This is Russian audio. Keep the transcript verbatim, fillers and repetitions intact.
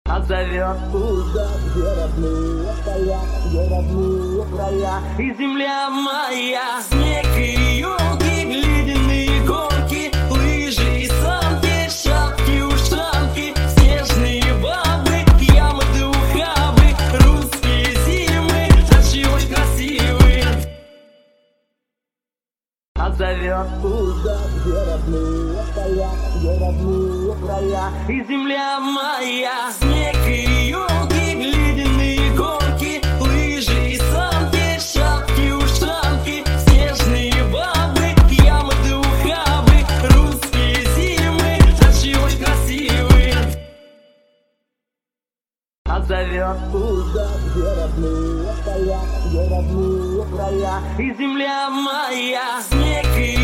Отзовет туда, где родные края, где родные края и земля моя. Снег и елки, ледяные горки, лыжи и санки, шапки, ушанки, снежные бабы, ямы да ухабы, русские зимы, наши очень красивые. Отзовет туда, где родные края, где родные края и земля моя. Снег и елки, ледяные горки, лыжи и санки, шапки, ушанки, снежные бабы, ямы да ухабы, русские зимы, наши очень красивые. Отзовет туда, где родные края, где родные края и земля моя. Снег и